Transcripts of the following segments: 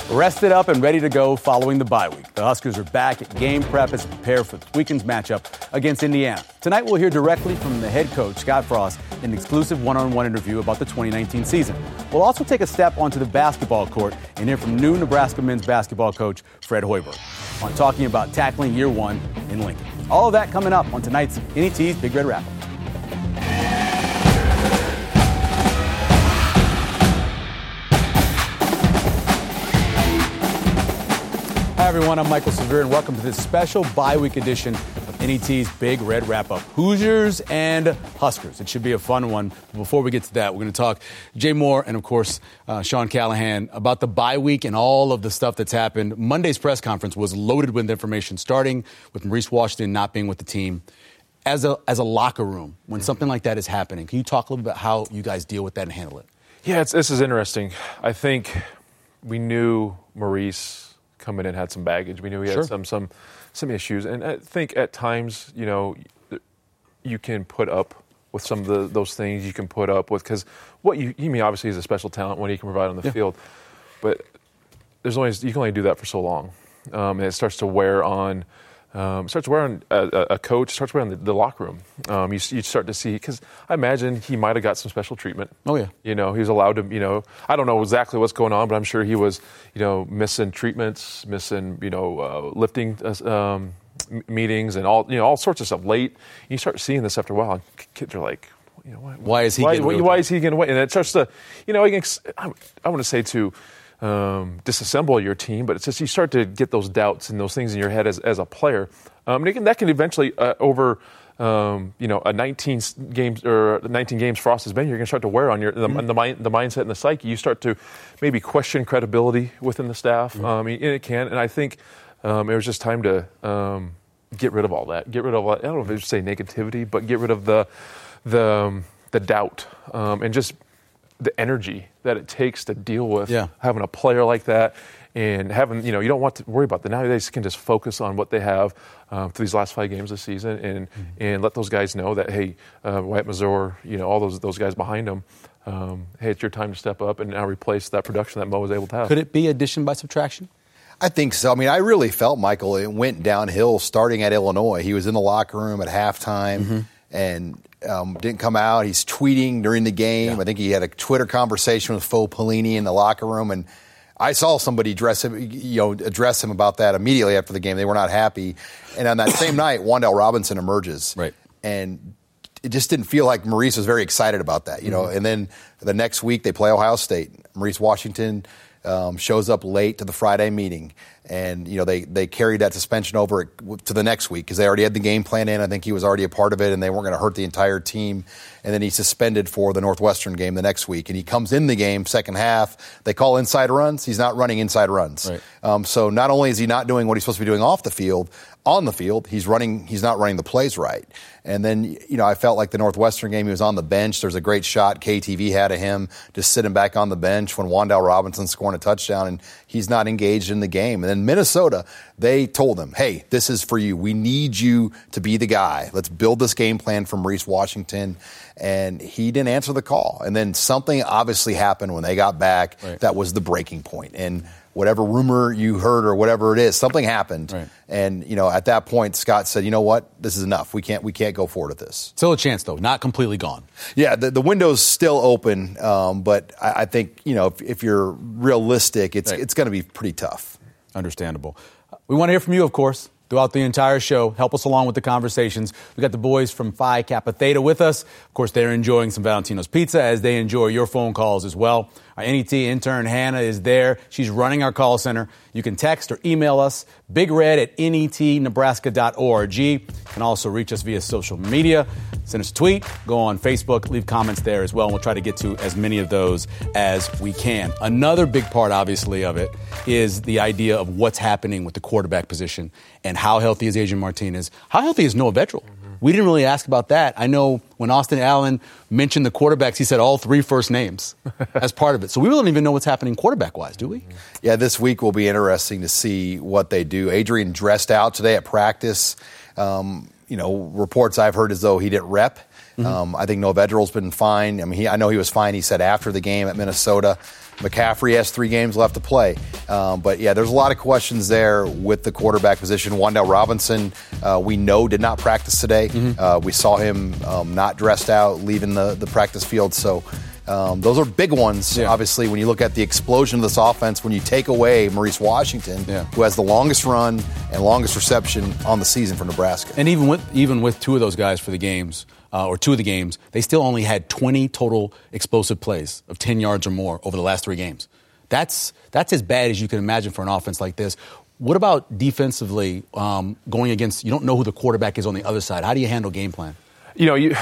Rested up and ready to go following the bye week. The Huskers are back at game prep as they prepare for this weekend's matchup against Indiana. Tonight we'll hear directly from the head coach, Scott Frost, in an exclusive one-on-one interview about the 2019 season. We'll also take a step onto the basketball court and hear from new Nebraska men's basketball coach Fred Hoiberg on talking about tackling year one in Lincoln. All of that coming up on tonight's NET's Big Red Wrap-Up. Hi, everyone. I'm Michael Severe, and welcome to this special bye-week edition of NET's Big Red Wrap-Up. Hoosiers and Huskers. It should be a fun one. But before we get to that, we're going to talk Jay Moore and, of course, Sean Callahan about the bye week and all of the stuff that's happened. Monday's press conference was loaded with information, starting with Maurice Washington not being with the team. As a locker room, when something like that is happening, can you talk a little bit about how you guys deal with that and handle it? Yeah, this is interesting. I think we knew Maurice coming in had some baggage. We knew he had some issues, and I think at times, you can put up with some of those things. You can put up with because he obviously is a special talent when he can provide on the field, but you can only do that for so long, and it starts to wear on. A coach, starts wearing the locker room. You start to see, because I imagine he might have got some special treatment. Oh, yeah. He was allowed to, I don't know exactly what's going on, but I'm sure he was, missing treatments, missing, lifting meetings and all sorts of stuff late. You start seeing this after a while, and kids are like, why is he getting away? And it starts to, I want to say to disassemble your team, but it's just you start to get those doubts and those things in your head as a player. And that can eventually over a 19 games Frost has been here, you're going to start to wear on the mindset and the psyche. You start to maybe question credibility within the staff. It can, and I think it was just time to get rid of all that. Get rid of, I don't know if I should say negativity, but get rid of the doubt and just the energy that it takes to deal with having a player like that, and having, you don't want to worry about that. Now they can just focus on what they have through these last 5 games this season, and let those guys know that, hey, Wyatt Mazur, all those guys behind them, hey, it's your time to step up and now replace that production that Mo was able to have. Could it be addition by subtraction? I think so. I really felt, Michael, it went downhill starting at Illinois. He was in the locker room at halftime and didn't come out. He's tweeting during the game. I think he had a Twitter conversation with Fo Pelini in the locker room, and I saw somebody address him about that immediately after the game. They were not happy. And on that same night, Wan'Dale Robinson emerges. Right. And it just didn't feel like Maurice was very excited about that, And then the next week they play Ohio State. Maurice Washington shows up late to the Friday meeting. And, they carried that suspension over to the next week because they already had the game plan in. I think he was already a part of it, and they weren't going to hurt the entire team. And then he's suspended for the Northwestern game the next week. And he comes in the game, second half. They call inside runs. He's not running inside runs. Right. So not only is he not doing what he's supposed to be doing off the field, on the field, he's not running the plays right. And then, I felt like the Northwestern game, he was on the bench. There's a great shot KTV had of him just sitting back on the bench when Wan'Dale Robinson's scoring a touchdown, and he's not engaged in the game. And then Minnesota, they told him, hey, this is for you. We need you to be the guy. Let's build this game plan from Maurice Washington. And he didn't answer the call. And then something obviously happened when they got back. Right. That was the breaking point. And whatever rumor you heard or whatever it is, something happened. Right. And, at that point, Scott said, you know what? This is enough. We can't go forward with this. Still a chance, though. Not completely gone. Yeah, the window's still open. But I think, if you're realistic, it's going to be pretty tough. Understandable. We want to hear from you, of course, throughout the entire show. Help us along with the conversations. We got the boys from Phi Kappa Theta with us. Of course, they're enjoying some Valentino's pizza as they enjoy your phone calls as well. Our NET intern, Hannah, is there. She's running our call center. You can text or email us, bigred@netnebraska.org. You can also reach us via social media. Send us a tweet, go on Facebook, leave comments there as well, and we'll try to get to as many of those as we can. Another big part, obviously, of it is the idea of what's happening with the quarterback position and how healthy is Adrian Martinez. How healthy is Noah Vedral? We didn't really ask about that. I know when Austin Allen mentioned the quarterbacks, he said all 3 first names as part of it. So we don't even know what's happening quarterback-wise, do we? Yeah, this week will be interesting to see what they do. Adrian dressed out today at practice, Reports I've heard as though he didn't rep. I think Noah Vedral's been fine. I mean, I know he was fine. He said after the game at Minnesota. McCaffrey has 3 games left to play. But, yeah, there's a lot of questions there with the quarterback position. Wan'Dale Robinson, we know, did not practice today. We saw him not dressed out, leaving the practice field. So those are big ones, obviously, when you look at the explosion of this offense, when you take away Maurice Washington, who has the longest run and longest reception on the season for Nebraska. And even with 2 of those guys for the games, or 2 of the games, they still only had 20 total explosive plays of 10 yards or more over the last 3 games. That's as bad as you can imagine for an offense like this. What about defensively, going against, you don't know who the quarterback is on the other side. How do you handle game plan? You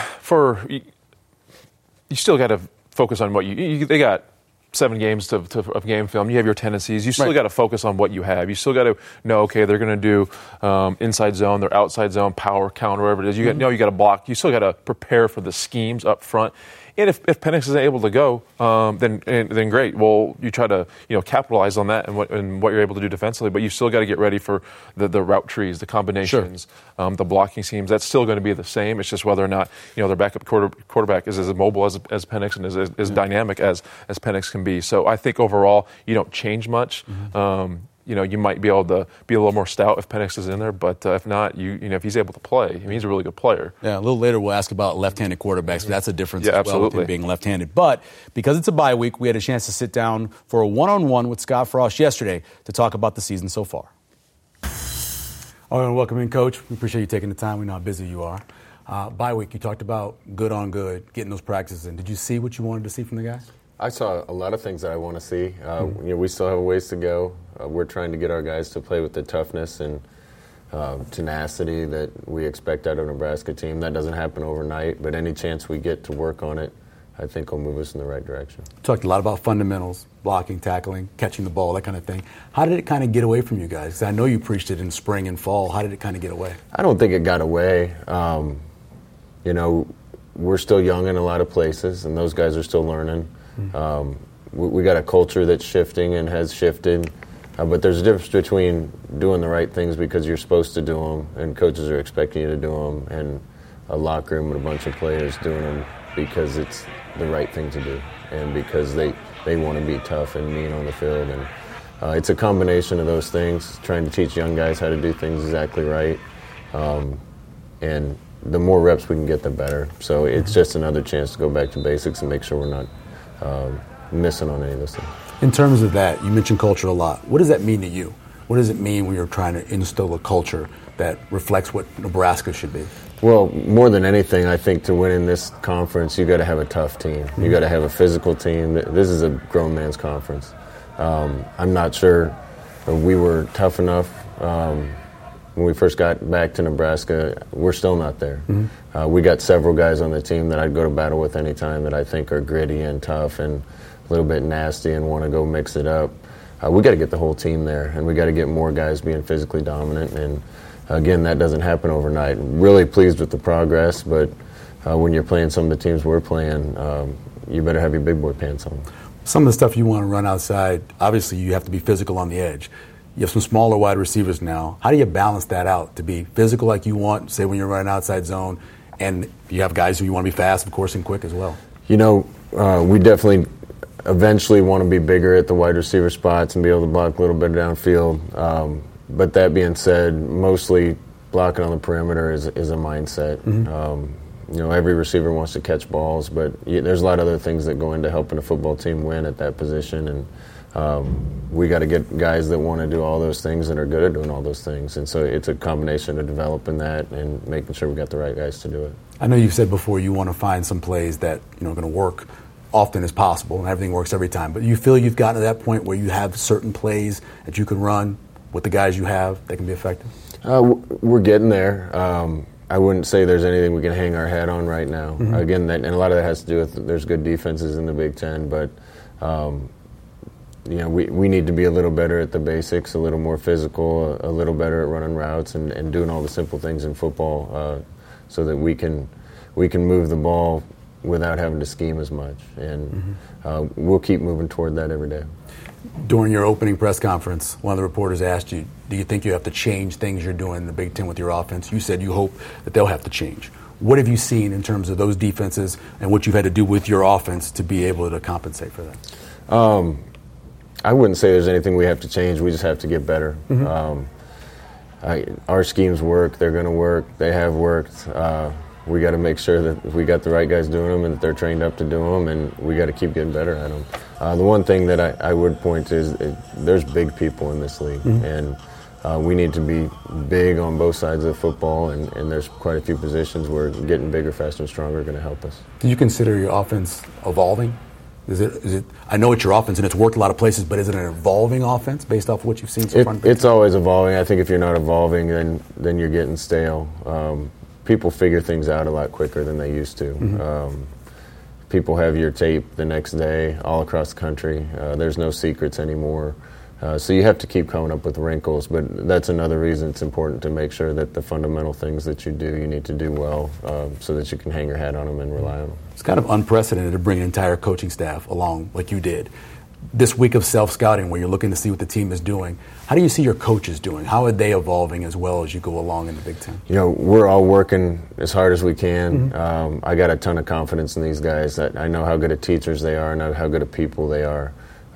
still got to focus on what they got 7 games of game film. You have your tendencies. You still got to focus on what you have. You still got to know, okay, they're going to do inside zone, their outside zone, power, counter, whatever it is. You got to block. You still got to prepare for the schemes up front. And if Penix isn't able to go, then great. Well, you try to capitalize on that and what you're able to do defensively. But you still got to get ready for the route trees, the combinations, the blocking schemes. That's still going to be the same. It's just whether or not their backup quarterback is as mobile as Penix and as dynamic as Penix can be. So I think overall you don't change much. You might be able to be a little more stout if Penix is in there, but if not, if he's able to play, he's a really good player. Yeah, a little later we'll ask about left-handed quarterbacks, but that's a difference as well absolutely. with him being left-handed. But because it's a bye week, we had a chance to sit down for a one-on-one with Scott Frost yesterday to talk about the season so far. All right, welcome in, Coach. We appreciate you taking the time. We know how busy you are. Bye week, you talked about good on good, getting those practices in. Did you see what you wanted to see from the guys? I saw a lot of things that I want to see. We still have a ways to go. We're trying to get our guys to play with the toughness and tenacity that we expect out of a Nebraska team. That doesn't happen overnight, but any chance we get to work on it, I think will move us in the right direction. You talked a lot about fundamentals, blocking, tackling, catching the ball, that kind of thing. How did it kind of get away from you guys? 'Cause I know you preached it in spring and fall. How did it kind of get away? I don't think it got away. We're still young in a lot of places, and those guys are still learning. We got a culture that's shifting and has shifted, but there's a difference between doing the right things because you're supposed to do them and coaches are expecting you to do them, and a locker room with a bunch of players doing them because it's the right thing to do and because they want to be tough and mean on the field. And it's a combination of those things, trying to teach young guys how to do things exactly right. And the more reps we can get, the better. So it's just another chance to go back to basics and make sure we're not missing on any of those things. In terms of that, you mentioned culture a lot. What does that mean to you? What does it mean when you're trying to instill a culture that reflects what Nebraska should be? Well, more than anything, I think to win in this conference, you got to have a tough team. You got to have a physical team. This is a grown man's conference. I'm not sure we were tough enough when we first got back to Nebraska. We're still not there. We got several guys on the team that I'd go to battle with anytime that I think are gritty and tough and a little bit nasty and want to go mix it up. We got to get the whole team there, and we got to get more guys being physically dominant. And again, that doesn't happen overnight. Really pleased with the progress, but when you're playing some of the teams we're playing, you better have your big boy pants on. Some of the stuff you want to run outside, obviously you have to be physical on the edge. You have some smaller wide receivers now. How do you balance that out to be physical like you want, say when you're running outside zone, and you have guys who you want to be fast, of course, and quick as well? We definitely eventually want to be bigger at the wide receiver spots and be able to block a little bit downfield. But that being said, mostly blocking on the perimeter is a mindset. Every receiver wants to catch balls, but there's a lot of other things that go into helping a football team win at that position. And we got to get guys that want to do all those things and are good at doing all those things. And so it's a combination of developing that and making sure we got the right guys to do it. I know you've said before you want to find some plays that are going to work often as possible, and everything works every time. But you feel you've gotten to that point where you have certain plays that you can run with the guys you have that can be effective? We're getting there. I wouldn't say there's anything we can hang our hat on right now. Again, and a lot of that has to do with there's good defenses in the Big Ten, but we need to be a little better at the basics, a little more physical, a little better at running routes and doing all the simple things in football so that we can move the ball without having to scheme as much. And we'll keep moving toward that every day. During your opening press conference, one of the reporters asked you, do you think you have to change things you're doing in the Big Ten with your offense? You said you hope that they'll have to change. What have you seen in terms of those defenses and what you've had to do with your offense to be able to compensate for that? I wouldn't say there's anything we have to change. We just have to get better. Our schemes work. They're going to work. They have worked. We got to make sure that we got the right guys doing them and that they're trained up to do them, and we got to keep getting better at them. The one thing that I would point to is there's big people in this league, and we need to be big on both sides of the football, and there's quite a few positions where getting bigger, faster, and stronger are going to help us. Do you consider your offense evolving? Is it? I know it's your offense and it's worked a lot of places, but is it an evolving offense based off of what you've seen so far? It's always evolving. I think if you're not evolving, then you're getting stale. People figure things out a lot quicker than they used to. People have your tape the next day all across the country. There's no secrets anymore. So you have to keep coming up with wrinkles, but that's another reason it's important to make sure that the fundamental things that you do, you need to do well so that you can hang your hat on them and rely on them. It's kind of unprecedented to bring an entire coaching staff along like you did. This week of self-scouting where you're looking to see what the team is doing, how do you see your coaches doing? How are they evolving as well as you go along in the Big Ten? We're all working as hard as we can. I got a ton of confidence in these guys. I know how good of teachers they are. I know how good of people they are.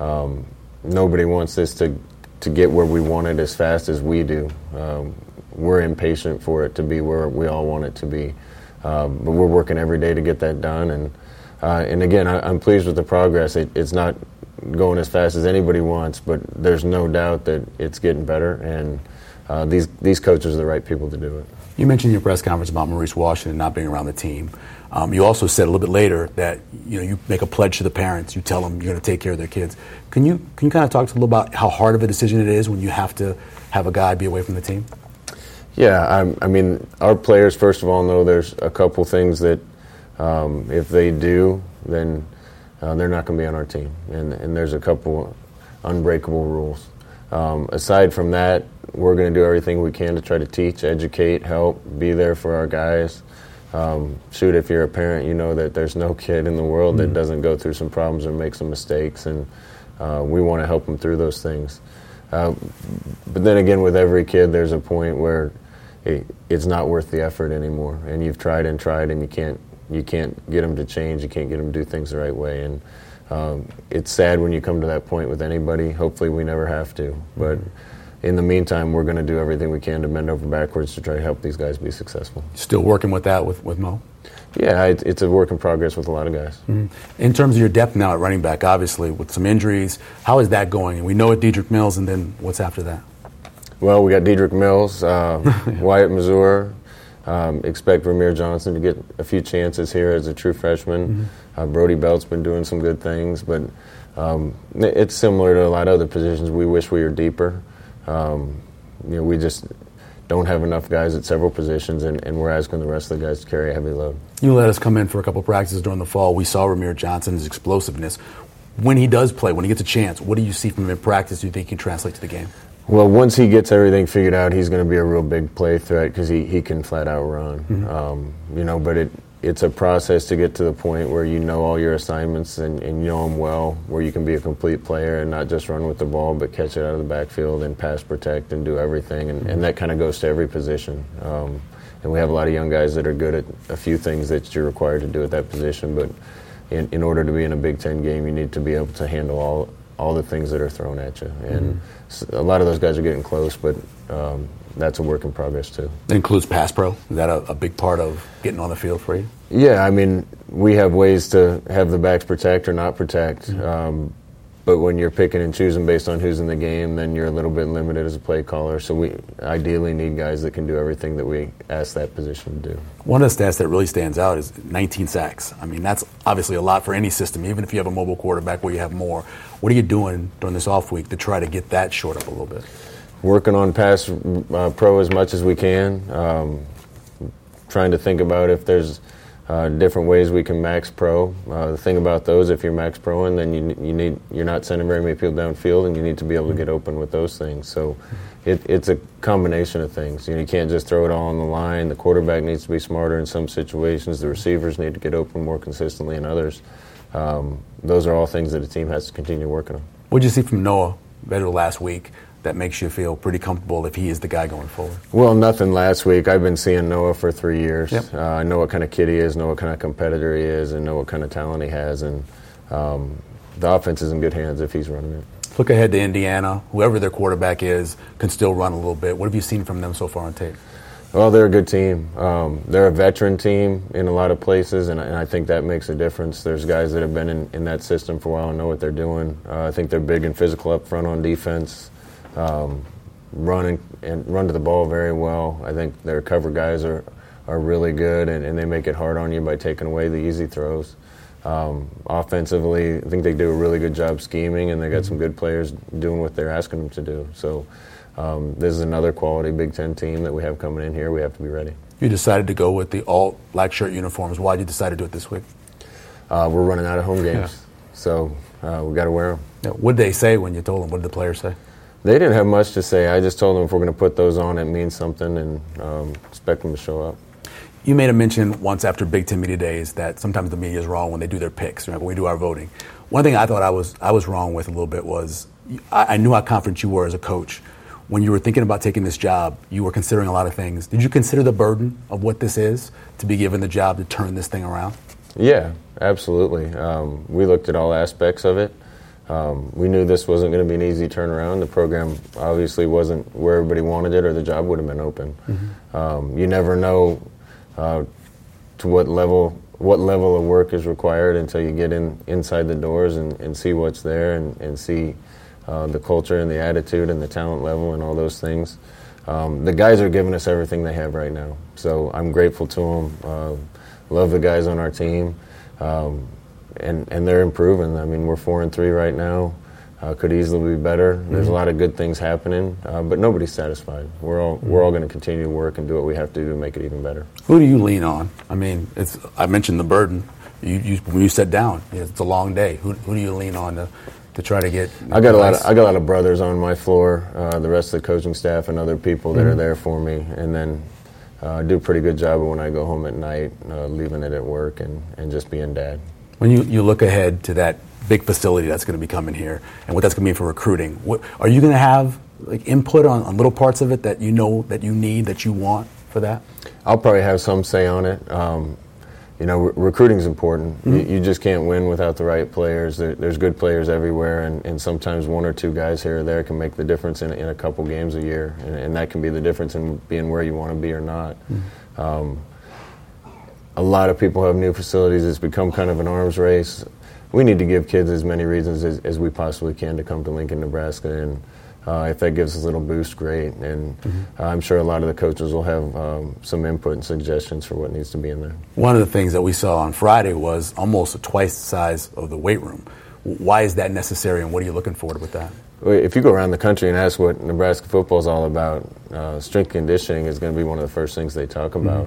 Nobody wants this to get where we want it as fast as we do. We're impatient for it to be where we all want it to be. But we're working every day to get that done. And again, I'm pleased with the progress. It's not going as fast as anybody wants, but there's no doubt that it's getting better. And these coaches are the right people to do it. You mentioned in your press conference about Maurice Washington not being around the team. You also said a little bit later that you make a pledge to the parents. You tell them you're going to take care of their kids. Can you kind of talk to a little about how hard of a decision it is when you have to have a guy be away from the team? Yeah, I mean, our players, first of all, know there's a couple things that if they do, then they're not going to be on our team. And there's a couple unbreakable rules. Aside from that, we're going to do everything we can to try to teach, educate, help, be there for our guys. If you're a parent, you know that there's no kid in the world that doesn't go through some problems or make some mistakes, and we want to help them through those things. But then again, with every kid, there's a point where it's not worth the effort anymore, and you've tried and tried, and you can't get them to change. You can't get them to do things the right way, and it's sad when you come to that point with anybody. Hopefully, we never have to, but. In the meantime, we're going to do everything we can to bend over backwards to try to help these guys be successful. Still working with that with Mo? Yeah, it's a work in progress with a lot of guys. In terms of your depth now at running back, obviously, with some injuries, how is that going? And we know it Dedrick Mills, and then what's after that? Well, we got Dedrick Mills, Wyatt Mazur. Expect Ramir Johnson to get a few chances here as a true freshman. Brody Belt's been doing some good things, but it's similar to a lot of other positions. We wish we were deeper. We just don't have enough guys at several positions, and we're asking the rest of the guys to carry a heavy load. You let us come in for a couple of practices during the fall. We saw Ramir Johnson's explosiveness. When he does play, when he gets a chance, what do you see from him in practice do you think he can translate to the game? Well, once he gets everything figured out, he's going to be a real big play threat because he can flat out run. But it's a process to get to the point where you know all your assignments and you know them well, where you can be a complete player and not just run with the ball, but catch it out of the backfield and pass protect and do everything. And that kind of goes to every position. And we have a lot of young guys that are good at a few things that you're required to do at that position. But in order to be in a Big Ten game, you need to be able to handle all the things that are thrown at you. And a lot of those guys are getting close, but that's a work in progress too. That includes pass pro? Is that a big part of getting on the field for you? Yeah, I mean, we have ways to have the backs protect or not protect. But when you're picking and choosing based on who's in the game, then you're a little bit limited as a play caller. So we ideally need guys that can do everything that we ask that position to do. One of the stats that really stands out is 19 sacks. I mean, that's obviously a lot for any system, even if you have a mobile quarterback where you have more. What are you doing during this off week to try to get that short up a little bit? Working on pass pro as much as we can. Trying to think about if there's different ways we can max pro. The thing about those, if you're max proing, then you're not sending very many people downfield, and you need to be able to get open with those things. So it's a combination of things. You can't just throw it all on the line. The quarterback needs to be smarter in some situations. The receivers need to get open more consistently in others. Those are all things that a team has to continue working on. What did you see from Noah better last week that makes you feel pretty comfortable if he is the guy going forward? Well, nothing last week. I've been seeing Noah for 3 years. Yep. I know what kind of kid he is, know what kind of competitor he is, and know what kind of talent he has. And the offense is in good hands if he's running it. Look ahead to Indiana. Whoever their quarterback is can still run a little bit. What have you seen from them so far on tape? Well, they're a good team. They're a veteran team in a lot of places, and I think that makes a difference. There's guys that have been in that system for a while and know what they're doing. I think they're big and physical up front on defense. Run to the ball very well. I think their cover guys are really good, and they make it hard on you by taking away the easy throws. Offensively, I think they do a really good job scheming, and they got some good players doing what they're asking them to do. So this is another quality Big Ten team that we have coming in here. We have to be ready. You decided to go with the all black shirt uniforms. Why did you decide to do it this week? We're running out of home games, so we got to wear them. Yeah. What did they say when you told them? What did the players say? They didn't have much to say. I just told them if we're going to put those on, it means something, and expect them to show up. You made a mention once after Big Ten Media Days that sometimes the media is wrong when they do their picks, right, when we do our voting. One thing I thought I was wrong with a little bit was I knew how confident you were as a coach. When you were thinking about taking this job, you were considering a lot of things. Did you consider the burden of what this is to be given the job to turn this thing around? Yeah, absolutely. We looked at all aspects of it. We knew this wasn't going to be an easy turnaround. The program obviously wasn't where everybody wanted it, or the job would have been open. Mm-hmm. You never know to what level of work is required until you get inside the doors and see what's there and see the culture and the attitude and the talent level and all those things. The guys are giving us everything they have right now, so I'm grateful to them. Love the guys on our team. And they're improving. I mean, we're 4-3 right now. Could easily be better. There's a lot of good things happening, but nobody's satisfied. We're all going to continue to work and do what we have to do to make it even better. Who do you lean on? I mean, I mentioned the burden. When you sat down, it's a long day. Who do you lean on to try to get? I got a lot of brothers on my floor. The rest of the coaching staff and other people that are there for me, and then do a pretty good job of when I go home at night, leaving it at work and just being dad. When you look ahead to that big facility that's going to be coming here and what that's going to mean for recruiting, are you going to have like input on little parts of it that you know that you need, that you want for that? I'll probably have some say on it. Recruiting is important. Mm-hmm. You just can't win without the right players. There's good players everywhere, and sometimes one or two guys here or there can make the difference in a couple games a year, and that can be the difference in being where you want to be or not. Mm-hmm. A lot of people have new facilities. It's become kind of an arms race. We need to give kids as many reasons as we possibly can to come to Lincoln, Nebraska, and if that gives us a little boost, great. And I'm sure a lot of the coaches will have some input and suggestions for what needs to be in there. One of the things that we saw on Friday was almost twice the size of the weight room. Why is that necessary, and what are you looking forward with that? If you go around the country and ask what Nebraska football is all about, strength conditioning is going to be one of the first things they talk about.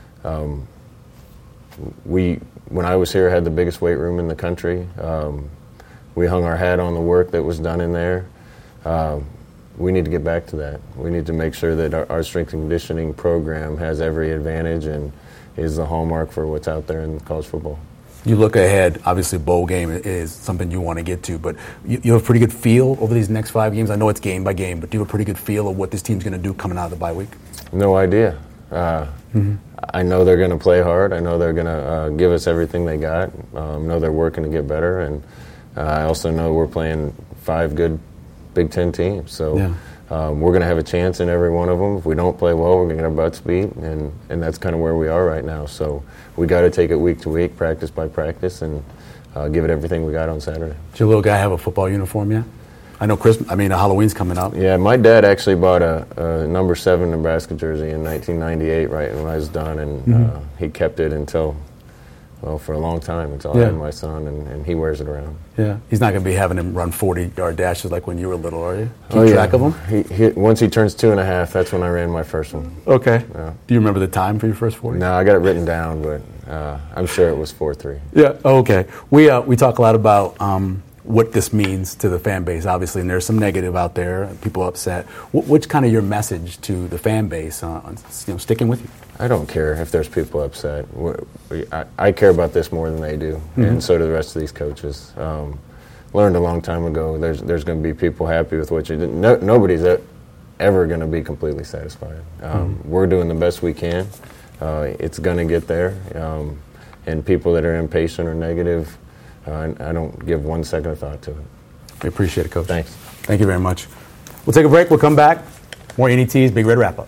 When I was here, had the biggest weight room in the country. We hung our hat on the work that was done in there. We need to get back to that. We need to make sure that our strength and conditioning program has every advantage and is the hallmark for what's out there in college football. You look ahead, obviously bowl game is something you want to get to, but you have a pretty good feel over these next 5 games. I know it's game by game, but do you have a pretty good feel of what this team's going to do coming out of the bye week? No idea. I know they're going to play hard. I know they're going to give us everything they got. I know they're working to get better, and I also know we're playing 5 good Big Ten teams. So we're going to have a chance in every one of them. If we don't play well, we're going to get our butts beat, and that's kind of where we are right now. So we got to take it week to week, practice by practice, and give it everything we got on Saturday. Does your little guy have a football uniform yet? I know Halloween's coming up. Yeah, my dad actually bought a number 7 Nebraska jersey in 1998, right when I was done, and he kept it until Well, for a long time until I had my son, and he wears it around. Yeah. He's not going to be having him run 40-yard dashes like when you were little, are you? Keep track of him? Once he turns 2.5, that's when I ran my first one. Okay. Yeah. Do you remember the time for your first 40? No, I got it written down, but I'm sure it was 4.3. Yeah. Okay. We talk a lot about what this means to the fan base, obviously, and there's some negative out there, people upset. What's kind of your message to the fan base on sticking with you? I don't care if there's people upset. I care about this more than they do, and so do the rest of these coaches. Learned a long time ago there's going to be people happy with what you did. Nobody's ever going to be completely satisfied. We're doing the best we can. It's going to get there. And people that are impatient or negative, I don't give 1 second of thought to it. We appreciate it, Coach. Thanks. Thank you very much. We'll take a break. We'll come back. More NET's Big Red Wrap-Up.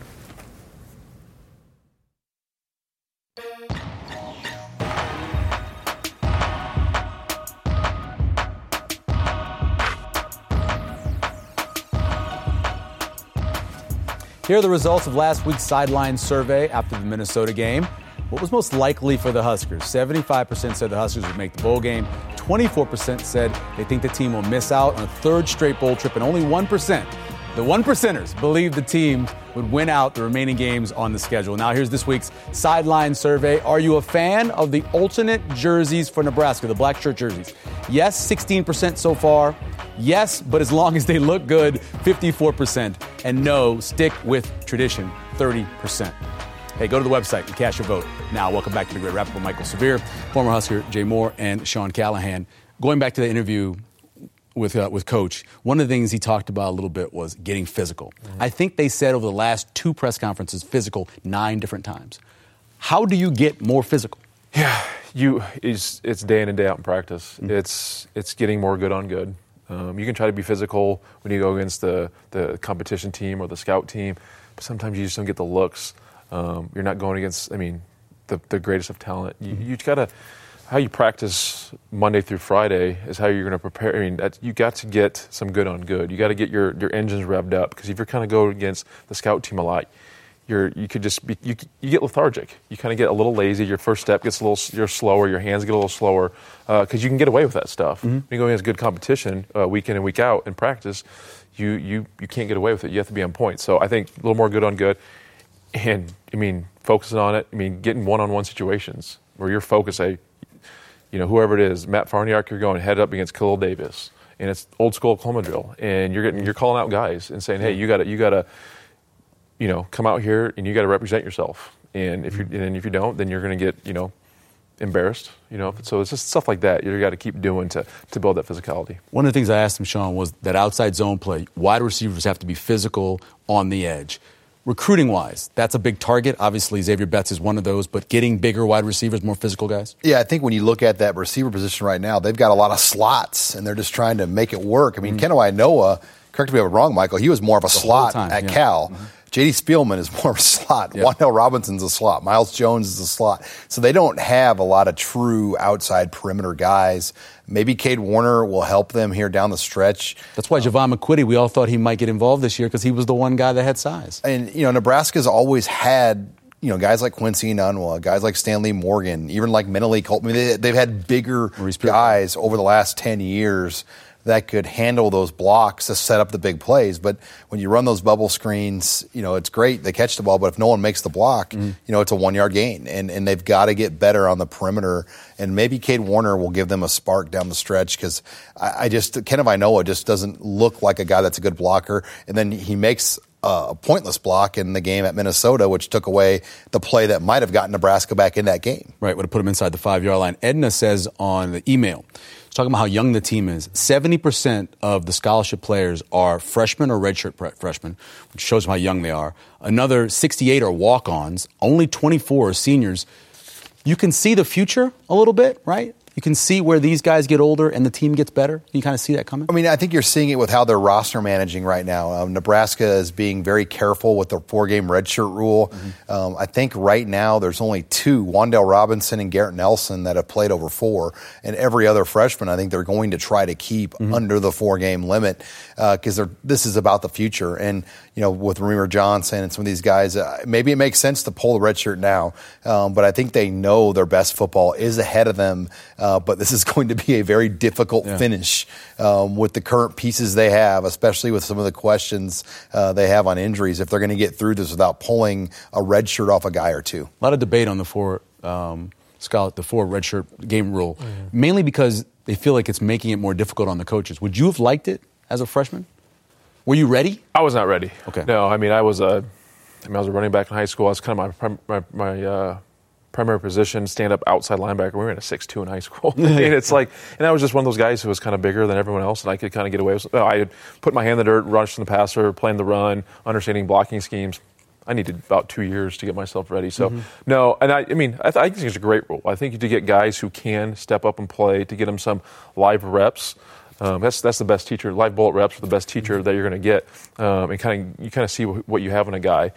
Here are the results of last week's sideline survey after the Minnesota game. What was most likely for the Huskers? 75% said the Huskers would make the bowl game. 24% said they think the team will miss out on a third straight bowl trip. And only 1%, the 1%ers, believe the team would win out the remaining games on the schedule. Now here's this week's sideline survey. Are you a fan of the alternate jerseys for Nebraska, the black shirt jerseys? Yes, 16% so far. Yes, but as long as they look good, 54%. And no, stick with tradition, 30%. Hey, go to the website and cast your vote. Now, welcome back to the Great Wrap-Up with Michael Severe, former Husker Jay Moore, and Sean Callahan. Going back to the interview with Coach, one of the things he talked about a little bit was getting physical. I think they said over the last 2 press conferences, physical 9 different times. How do you get more physical? Yeah, it's day in and day out in practice. It's getting more good on good. You can try to be physical when you go against the competition team or the scout team, but sometimes you just don't get the looks. You're not going against, the greatest of talent. You gotta, how you practice Monday through Friday is how you're going to prepare. You got to get some good on good. You got to get your engines revved up, because if you're kind of going against the scout team a lot, you get lethargic. You kind of get a little lazy. Your first step gets you're slower. Your hands get a little slower, because you can get away with that stuff. When you go against good competition week in and week out in practice, you can't get away with it. You have to be on point. So I think a little more good on good. And, focusing on it, getting one-on-one situations where you're focused, whoever it is, Matt Farniok, you're going head up against Khalil Davis, and it's old school Oklahoma drill, and you're calling out guys and saying, hey, you gotta, come out here and you gotta represent yourself, and if you don't, then you're gonna get, embarrassed, So it's just stuff like that you got to keep doing to build that physicality. One of the things I asked him, Sean, was that outside zone play, wide receivers have to be physical on the edge. Recruiting-wise, that's a big target. Obviously, Xavier Betts is one of those, but getting bigger wide receivers, more physical guys? Yeah, I think when you look at that receiver position right now, they've got a lot of slots, and they're just trying to make it work. Keno Ionoa, correct me if I'm wrong, Michael, he was more of a slot at Cal. J.D. Spielman is more of a slot. Yep. Wandale Robinson's a slot. Miles Jones is a slot. So they don't have a lot of true outside perimeter guys. Maybe Cade Warner will help them here down the stretch. That's why Javon McQuitty, we all thought he might get involved this year, because he was the one guy that had size. And, Nebraska's always had, guys like Quincy Enunwa, guys like Stanley Morgan, even like Mentally Colt. They've had bigger guys over the last 10 years that could handle those blocks to set up the big plays. But when you run those bubble screens, it's great. They catch the ball, but if no one makes the block, it's a 1-yard gain. And they've got to get better on the perimeter. And maybe Cade Warner will give them a spark down the stretch, because Kenneth Ionoa just doesn't look like a guy that's a good blocker. And then he makes a pointless block in the game at Minnesota, which took away the play that might have gotten Nebraska back in that game. Right, would have put him inside the 5-yard line. Edna says on the email, talking about how young the team is, 70% of the scholarship players are freshmen or redshirt freshmen, which shows them how young they are. Another 68 are walk-ons. Only 24 are seniors. You can see the future a little bit, right? You can see where these guys get older and the team gets better. You kind of see that coming? I think you're seeing it with how they're roster managing right now. Nebraska is being very careful with the 4-game redshirt rule. I think right now there's only 2, Wandale Robinson and Garrett Nelson, that have played over 4. And every other freshman, I think they're going to try to keep under the 4-game limit, because this is about the future. And, with Ramir Johnson and some of these guys, maybe it makes sense to pull the red shirt now. But I think they know their best football is ahead of them. But this is going to be a very difficult finish with the current pieces they have, especially with some of the questions they have on injuries, if they're going to get through this without pulling a red shirt off a guy or two. A lot of debate on the four red shirt game rule, mainly because they feel like it's making it more difficult on the coaches. Would you have liked it as a freshman? Were you ready? I was not ready. Okay. No, I was a running back in high school. I was kind of my primary position, stand-up outside linebacker. We ran a 6'2" in high school. And it's like, and I was just one of those guys who was kind of bigger than everyone else, and I could kind of get away with it. I had put my hand in the dirt, rushing the passer, playing the run, understanding blocking schemes. I needed about 2 years to get myself ready. So, no, and I think it's a great rule. I think to get guys who can step up and play, to get them some live reps. That's the best teacher. Live bullet reps are the best teacher that you're going to get, and you kind of see what you have in a guy.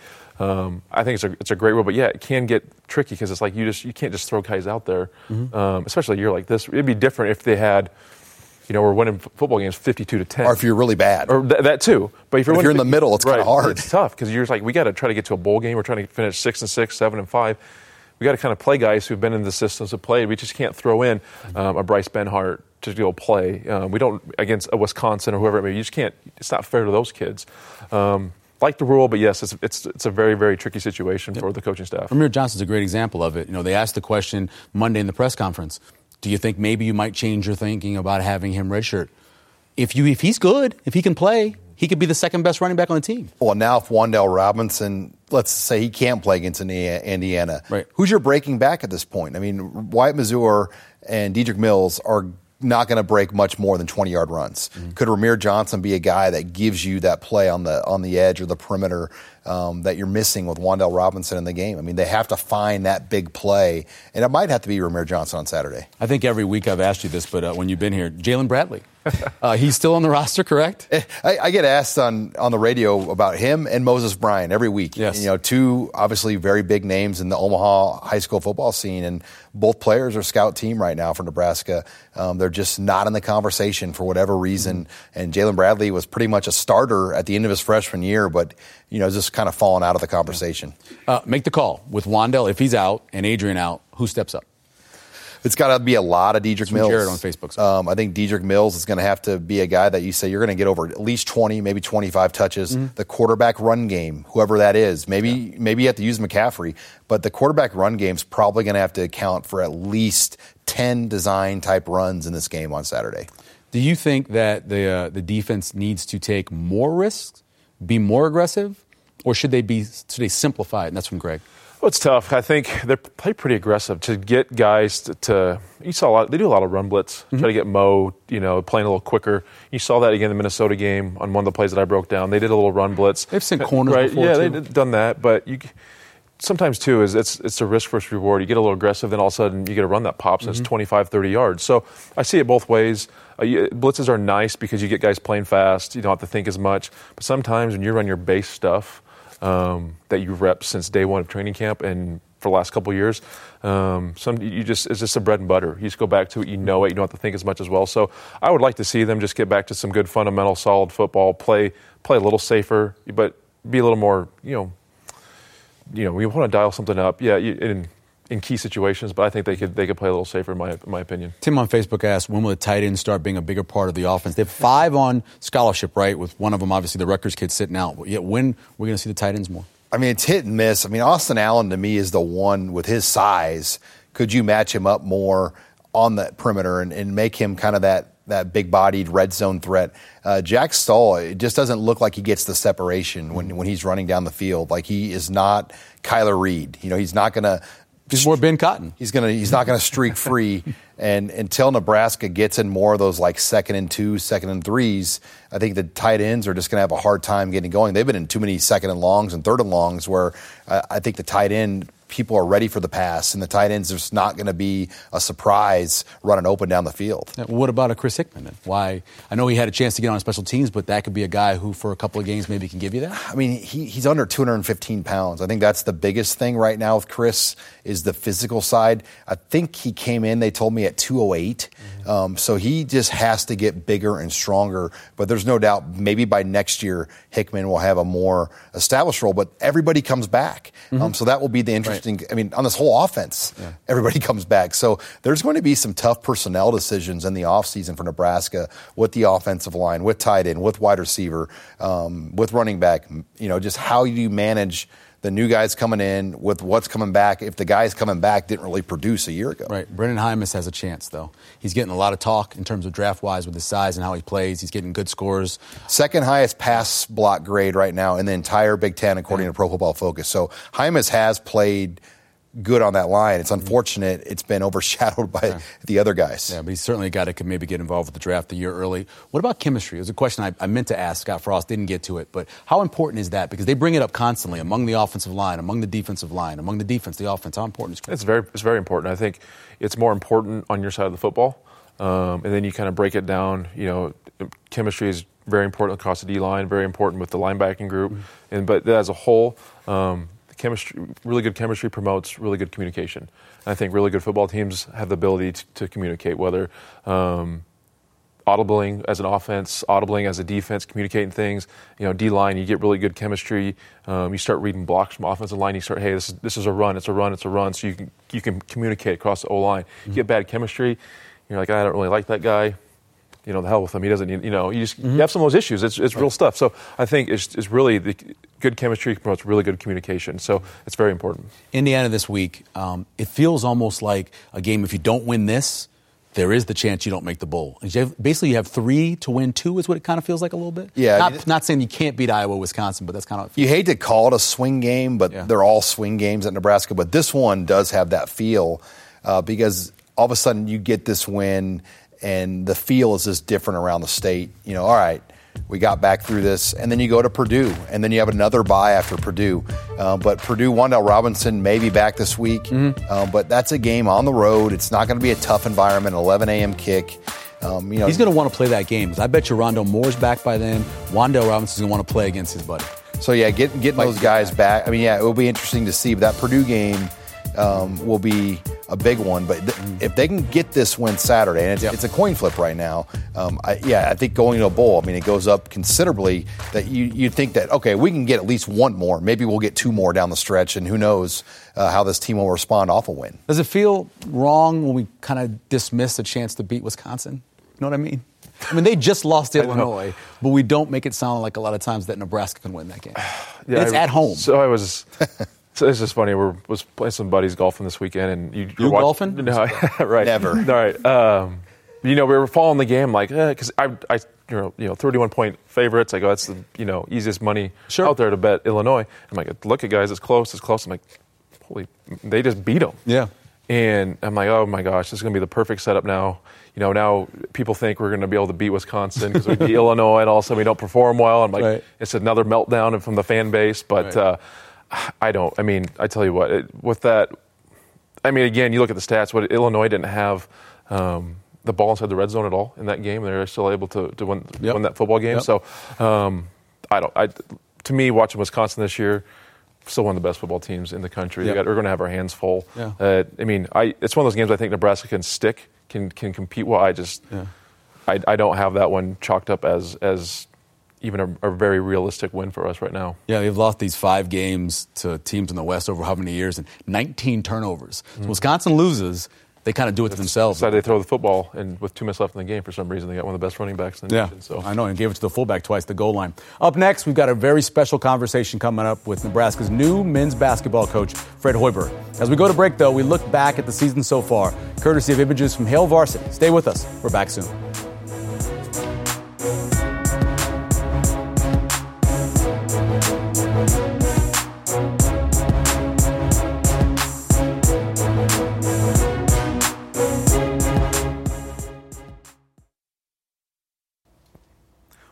I think it's a great rule, but yeah, it can get tricky because it's like you can't just throw guys out there, especially a year like this. It'd be different if they had, we're winning football games 52-10, or if you're really bad, or that too. But if you're in the middle, it's kind of hard. It's tough because you're like, we got to try to get to a bowl game. We're trying to finish 6-6, 7-5. We got to kind of play guys who've been in the systems of play. We just can't throw in a Bryce Benhart to go play. We don't against a Wisconsin or whoever it may be. You just can't. It's not fair to those kids. Like the rule, but yes, it's a very, very tricky situation for the coaching staff. Ramir Johnson's a great example of it. They asked the question Monday in the press conference. Do you think maybe you might change your thinking about having him redshirt? If he's good, if he can play, he could be the second best running back on the team. Well, now if Wan'Dale Robinson, let's say he can't play against Indiana, right, who's your breaking back at this point? I mean, Wyatt Mazur and Dedrick Mills are not going to break much more than 20-yard runs. Could Ramir Johnson be a guy that gives you that play on the edge or the perimeter that you're missing with Wan'Dale Robinson in the game? I mean, they have to find that big play, and it might have to be Ramir Johnson on Saturday. I think every week I've asked you this, but when you've been here, Jalen Bradley. He's still on the roster, correct? I get asked on the radio about him and Moses Bryant every week. Yes. Two obviously very big names in the Omaha high school football scene, and both players are scout team right now for Nebraska. They're just not in the conversation for whatever reason. And Jalen Bradley was pretty much a starter at the end of his freshman year, but just kind of fallen out of the conversation. Make the call with Wan'Dale. If he's out and Adrian out, who steps up? It's got to be a lot of Dedrick Mills. Jared on Facebook. I think Dedrick Mills is going to have to be a guy that you say you're going to get over at least 20, maybe 25 touches. The quarterback run game, whoever that is, maybe you have to use McCaffrey, but the quarterback run game is probably going to have to account for at least 10 design-type runs in this game on Saturday. Do you think that the defense needs to take more risks, be more aggressive, or should they simplify it? And that's from Greg. Well, it's tough. I think they play pretty aggressive to get guys to you saw a lot. They do a lot of run blitz, try to get Mo, playing a little quicker. You saw that again in the Minnesota game on one of the plays that I broke down. They did a little run blitz. They've sent corners before, yeah, too. they've done that, but sometimes too is it's a risk versus reward. You get a little aggressive, then all of a sudden you get a run that pops and it's 25, 30 yards. So I see it both ways. Blitzes are nice because you get guys playing fast. You don't have to think as much. But sometimes when you run your base stuff that you've repped since day one of training camp and for the last couple of years, it's just a bread and butter. You just go back to it, you know it, you don't have to think as much as well. So I would like to see them just get back to some good fundamental, solid football, play a little safer, but be a little more, we want to dial something up, in key situations, but I think they could play a little safer in my opinion. Tim on Facebook asked, when will the tight ends start being a bigger part of the offense? They have 5 on scholarship, right? With one of them, obviously, the Rutgers kid sitting out. Yet when we're going to see the tight ends more? I mean, it's hit and miss. I mean, Austin Allen, to me, is the one with his size. Could you match him up more on that perimeter and make him kind of that big-bodied red zone threat? Jack Stoll, it just doesn't look like he gets the separation when he's running down the field. Like, he is not Kyler Reed. He's not going to... Just more Ben Cotton. He's not going to streak free, and until Nebraska gets in more of those like 2nd and 2, 2nd and 3s, I think the tight ends are just going to have a hard time getting going. They've been in too many 2nd and longs and 3rd and longs where I think the tight end people are ready for the pass, and the tight ends are just not going to be a surprise running open down the field. Yeah, what about a Chris Hickman then? Why? I know he had a chance to get on special teams, but that could be a guy who for a couple of games maybe can give you that? I mean, he's under 215 pounds. I think that's the biggest thing right now with Chris is the physical side. I think he came in, they told me, at 208. So he just has to get bigger and stronger. But there's no doubt maybe by next year Hickman will have a more established role. But everybody comes back. So that will be the interesting. Right. I mean, on this whole offense, everybody comes back. So there's going to be some tough personnel decisions in the offseason for Nebraska with the offensive line, with tight end, with wide receiver, with running back. You know, just how you manage the new guys coming in with what's coming back if the guys coming back didn't really produce a year ago. Right. Brendan Hymas has a chance, though. He's getting a lot of talk in terms of draft-wise with his size and how he plays. He's getting good scores. Second highest pass block grade right now in the entire Big Ten, according to Pro Football Focus. So Hymas has played good on that line. It's unfortunate it's been overshadowed by the other guys. Yeah, but he's certainly a guy that could maybe get involved with the draft a year early. What about chemistry? It was a question I meant to ask Scott Frost, didn't get to it. But how important is that? Because they bring it up constantly among the offensive line, among the defensive line, among the defense, the offense. How important is it? It's very important. I think it's more important on your side of the football. And then you kind of break it down. You know, chemistry is very important across the D-line, very important with the linebacking group. But as a whole, chemistry, really good chemistry promotes really good communication. And I think really good football teams have the ability to communicate, whether audibling as an offense, audibling as a defense, communicating things. You know, D-line, you get really good chemistry. You start reading blocks from offensive line. You start, hey, this is a run, it's a run, it's a run. So you can communicate across the O-line. You get bad chemistry, you're like, I don't really like that guy. You know, the hell with him. He doesn't need, you know, you just you have some of those issues. It's real stuff. So I think it's really the good chemistry promotes really good communication. So it's very important. Indiana this week, it feels almost like a game. If you don't win this, there is the chance you don't make the bowl. Basically, you have 3 to win 2 is what it kind of feels like a little bit. Yeah. Not saying you can't beat Iowa, Wisconsin, but that's kind of. You hate to call it a swing game, but they're all swing games at Nebraska. But this one does have that feel because all of a sudden you get this win. And the feel is just different around the state. You know, all right, we got back through this. And then you go to Purdue. And then you have another bye after Purdue. But Purdue, Wan'Dale Robinson may be back this week. But that's a game on the road. It's not going to be a tough environment, 11 a.m. kick. You know, he's going to want to play that game. I bet you Rondale Moore's back by then. Wan'Dale Robinson's going to want to play against his buddy. So, yeah, getting those guys back. I mean, yeah, it will be interesting to see. But that Purdue game will be a big one, but if they can get this win Saturday, and it's a coin flip right now, I think going to a bowl, I mean, it goes up considerably that you'd think that, okay, we can get at least one more. Maybe we'll get 2 more down the stretch, and who knows how this team will respond off a win. Does it feel wrong when we kind of dismiss a chance to beat Wisconsin? You know what I mean? I mean, they just lost to Illinois, but we don't make it sound like a lot of times that Nebraska can win that game. It's at home. So I was... So it's just funny. Was playing some buddies golfing this weekend, and you're golfing? No, right? Never. All right. You know, we were following the game like because I 31-point favorites. I go, that's the easiest money out there to bet Illinois. I'm like, look at guys, it's close. I'm like, holy, they just beat them. Yeah. And I'm like, oh my gosh, this is gonna be the perfect setup now. You know, now people think we're going to be able to beat Wisconsin because we beat Illinois, and all of a sudden we don't perform well. I'm like, It's another meltdown from the fan base, but. I don't. I mean, I tell you what, with that, I mean, again, you look at the stats, Illinois didn't have the ball inside the red zone at all in that game. They were still able to win that football game. So to me, watching Wisconsin this year, still one of the best football teams in the country. We're going to have our hands full. I mean, it's one of those games I think Nebraska can stick, can compete well. I don't have that one chalked up as even a very realistic win for us right now. Yeah, they've lost these 5 games to teams in the West over how many years and 19 turnovers. So Wisconsin loses, they kind of do it to themselves. So they throw the football, and with 2 minutes left in the game, for some reason, they got one of the best running backs in the nation. So. I know, and gave it to the fullback twice, the goal line. Up next, we've got a very special conversation coming up with Nebraska's new men's basketball coach, Fred Hoiberg. As we go to break, though, we look back at the season so far, courtesy of images from Hail Varsity. Stay with us. We're back soon.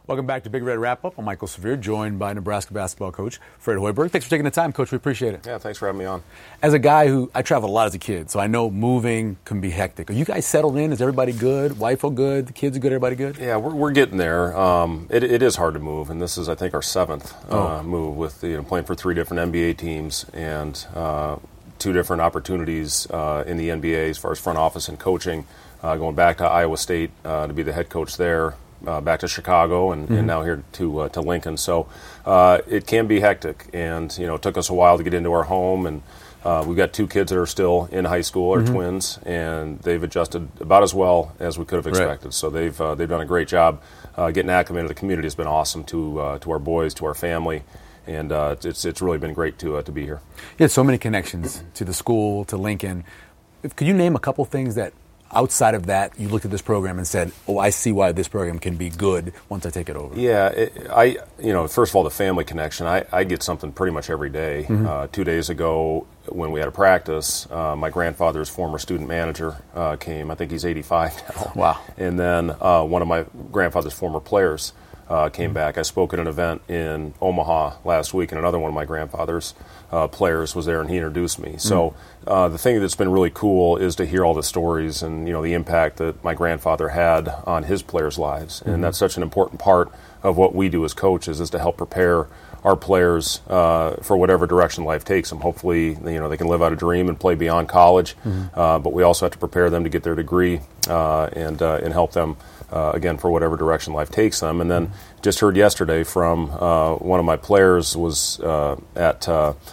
Welcome back to Big Red Wrap-Up. I'm Michael Severe, joined by Nebraska basketball coach Fred Hoiberg. Thanks for taking the time, Coach. We appreciate it. Yeah, thanks for having me on. As a guy I traveled a lot as a kid, so I know moving can be hectic. Are you guys settled in? Is everybody good? Wife are good? The kids are good? Everybody good? Yeah, we're getting there. It is hard to move, and this is, I think, our seventh move with playing for 3 different NBA teams and 2 different opportunities in the NBA as far as front office and coaching. Going back to Iowa State to be the head coach there. Back to Chicago and now here to Lincoln. So it can be hectic, and it took us a while to get into our home. And we've got 2 kids that are still in high school, are twins, and they've adjusted about as well as we could have expected. Right. So they've done a great job getting acclimated to the community. Has been awesome to our boys, to our family. And it's really been great to be here. You had so many connections to the school, to Lincoln. Could you name a couple things that, outside of that, you looked at this program and said, "Oh, I see why this program can be good once I take it over"? Yeah, first of all, the family connection. I get something pretty much every day. 2 days ago, when we had a practice, my grandfather's former student manager came. I think he's 85 now. Wow. And then one of my grandfather's former players came back. I spoke at an event in Omaha last week, and another one of my grandfather's players was there, and he introduced me. So the thing that's been really cool is to hear all the stories and the impact that my grandfather had on his players' lives, and that's such an important part of what we do as coaches, is to help prepare our players for whatever direction life takes them. Hopefully, they can live out a dream and play beyond college, but we also have to prepare them to get their degree and help them. Again, for whatever direction life takes them. And then just heard yesterday from one of my players was at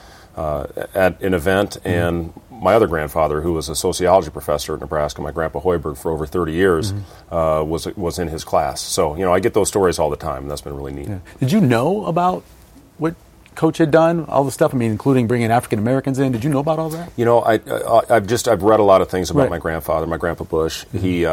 an event, and my other grandfather, who was a sociology professor at Nebraska, my grandpa Hoiberg, for over 30 years, was in his class. So, I get those stories all the time, and that's been really neat. Yeah. Did you know about what Coach had done, all the stuff, including bringing African Americans in? Did you know about all that? I've read a lot of things about my grandfather, my grandpa Bush.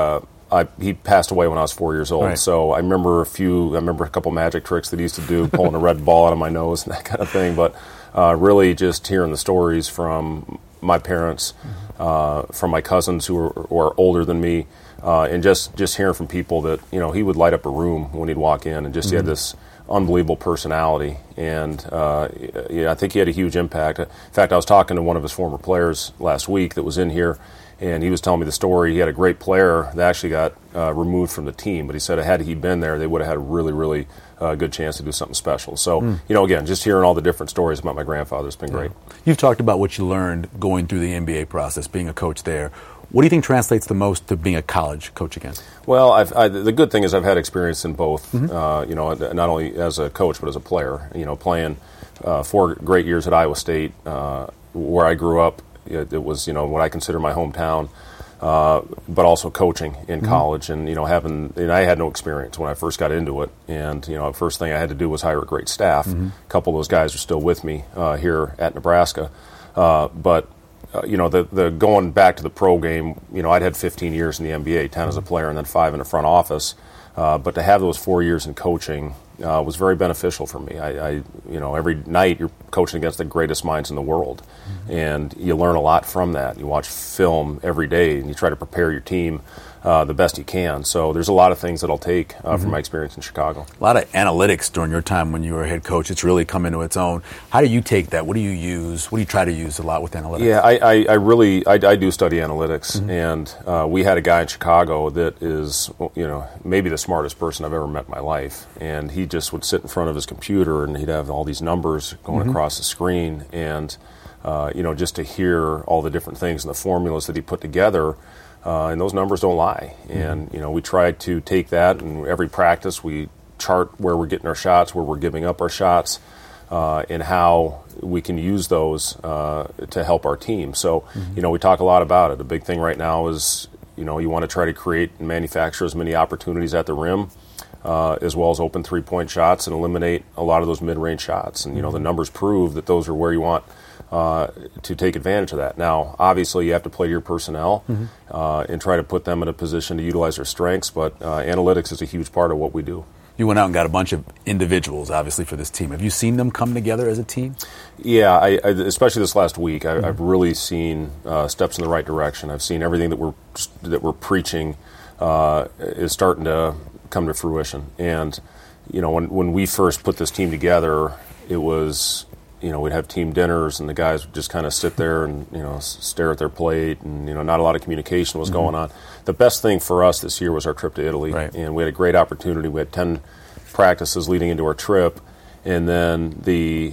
He passed away when I was 4 years old, so I remember a couple magic tricks that he used to do, pulling a red ball out of my nose and that kind of thing. But really, just hearing the stories from my parents, from my cousins who are older than me, and just hearing from people that he would light up a room when he'd walk in, and just he had this unbelievable personality, and I think he had a huge impact. In fact, I was talking to one of his former players last week that was in here, and he was telling me the story. He had a great player that actually got removed from the team, but he said had he been there, they would have had a really, really good chance to do something special. So, again, just hearing all the different stories about my grandfather has been great. You've talked about what you learned going through the NBA process, being a coach there. What do you think translates the most to being a college coach again? Well, the good thing is I've had experience in both, not only as a coach but as a player. Playing 4 great years at Iowa State, where I grew up. It was, what I consider my hometown, but also coaching in college, and I had no experience when I first got into it, and the first thing I had to do was hire a great staff. A couple of those guys are still with me here at Nebraska, but the going back to the pro game, I'd had 15 years in the NBA, 10 as a player, and then 5 in the front office, but to have those 4 years in coaching was very beneficial for me. I every night you're coaching against the greatest minds in the world, and you learn a lot from that. You watch film every day, and you try to prepare your team the best you can. So there's a lot of things that I'll take from my experience in Chicago. A lot of analytics during your time when you were a head coach. It's really come into its own. How do you take that? What do you use? What do you try to use a lot with analytics? Yeah, I do study analytics, and we had a guy in Chicago that is, maybe the smartest person I've ever met in my life, and he just would sit in front of his computer, and he'd have all these numbers going across the screen, and just to hear all the different things and the formulas that he put together, and those numbers don't lie. And we try to take that, and every practice we chart where we're getting our shots, where we're giving up our shots, and how we can use those to help our team. So we talk a lot about it. The big thing right now is you want to try to create and manufacture as many opportunities at the rim, as well as open three-point shots, and eliminate a lot of those mid-range shots. And the numbers prove that those are where you want to take advantage of that. Now, obviously, you have to play your personnel and try to put them in a position to utilize their strengths, but analytics is a huge part of what we do. You went out and got a bunch of individuals, obviously, for this team. Have you seen them come together as a team? Yeah, I especially this last week, I've really seen steps in the right direction. I've seen everything that we're preaching is starting to come to fruition. And when we first put this team together, it was, we'd have team dinners and the guys would just kind of sit there and, stare at their plate and, not a lot of communication was going on. The best thing for us this year was our trip to Italy. Right. And we had a great opportunity. We had 10 practices leading into our trip, and then the